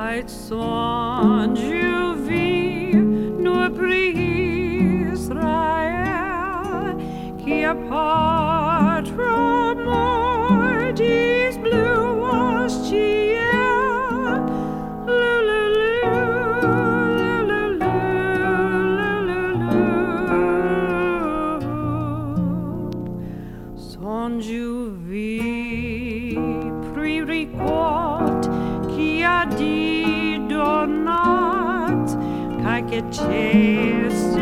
Ait songiu vi nur pri Israel, qui apatra mortis bluas ciel. Songiu vi pri ricord qui a di donat, cae che